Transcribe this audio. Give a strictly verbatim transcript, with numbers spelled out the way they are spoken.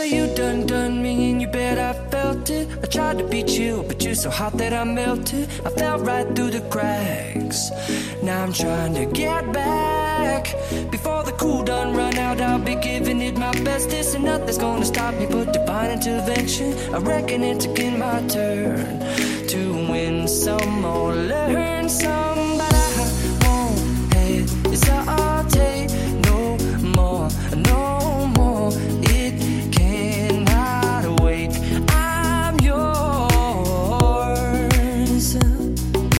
you done done me and you bet I felt it. I tried to beat you, but you're so hot that I melted. I fell right through the cracks. Now I'm trying to get back. Before the cool done run out, I'll be giving it my bestest, and nothing's gonna stop me but divine intervention. I reckon it's again my turn to win some or learn some.